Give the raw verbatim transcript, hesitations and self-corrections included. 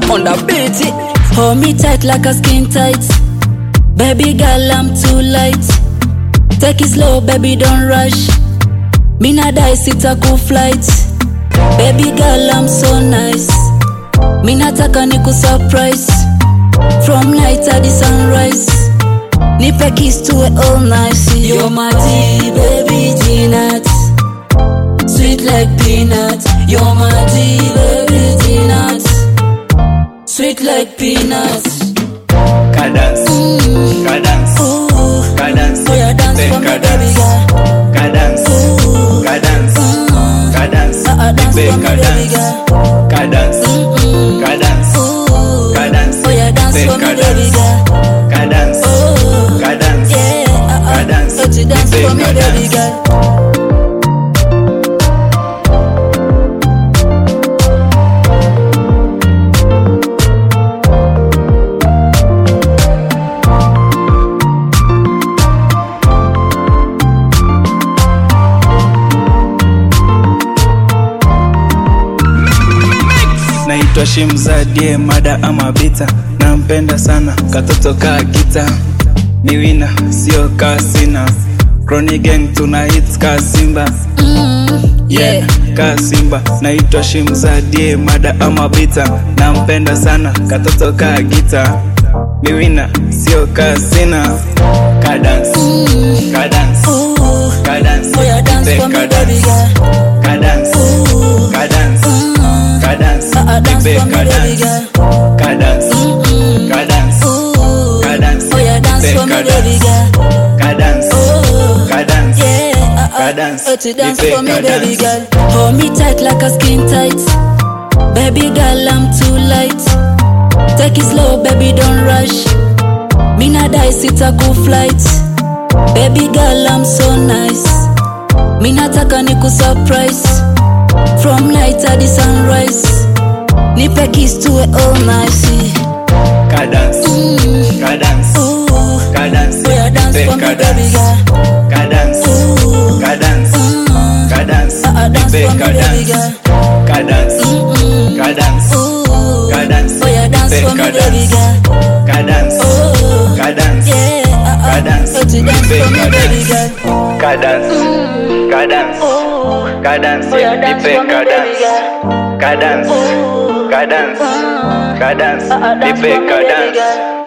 on the beat. Hold me tight like a skin tight. Baby girl, I'm too light. Take it slow, baby, don't rush. Me not dice, it's a cool flight. Baby girl, I'm so nice. Me not taka niku surprise. From night to the sunrise. Nipe kiss to it all nice. You're my tea, baby, G-Nut. Sweet like peanut. You're my tea, baby, G-Nut. Sweet like peanuts. Cadence, mm. cadence, ooh. cadence. Oh, yeah, dance for me, baby girl. Cadence, ooh. cadence, mm. cadence. Uh-uh, dance Big for me, baby girl. Cadence, mm-mm. cadence, ooh. cadence. Oh, yeah, dance Big for me, baby girl. Cadence, oh. cadence, yeah, uh-uh. cadence. Let you dance Big for me, baby girl. Naitwa Shimzadie mada ama bita. Nampenda sana katoto ka gita. Ni wina sio kasina. Chronic gang tuna hits ka Simba. mm, yeah. yeah ka Simba. Naitwa Shimzadie mada ama bita. Nampenda sana katoto ka gita. Ni wina sio kasina. Cadence, mm. cadence, ooh. cadence. Oh, yeah, dance for me, baby girl. Cadence, ooh. cadence, mm. cadence. Uh-uh, dance for me, baby girl. Cadence, mm-mm. cadence, ooh. cadence. Oh, yeah, dance for me, baby girl. Cadence, oh. cadence, yeah, uh-uh. cadence. Let you dance Nipe for me, baby cadence. girl. Hold me tight like a skin tight. Baby girl, I'm too light. Take it slow, baby, don't rush. Me not dice, it's a cool flight. Baby girl, I'm so nice. Me not taka niku surprise. From night to the sunrise. Nipe kiss to it all nice. Cadence, mm. cadence, ooh. cadence. Oh, yeah, dance Nipe for me, baby girl. Cadence, ooh. cadence, mm. cadence. Uh-uh, dance Nipe for me, baby girl. Cadence, mm-mm. cadence, ooh. cadence. Oh, yeah, dance Nipe for me, baby girl. Cadence, oh. cadence, yeah, uh-uh. cadence. Let you dance Nipe for me, baby girl. Cadence, mm. cadence, oh. cadence. Oh, yeah, dance Nipe for me, baby girl. Cadence, oh. cadence, mm. cadence. Uh-uh, dance Nipe for me, baby girl.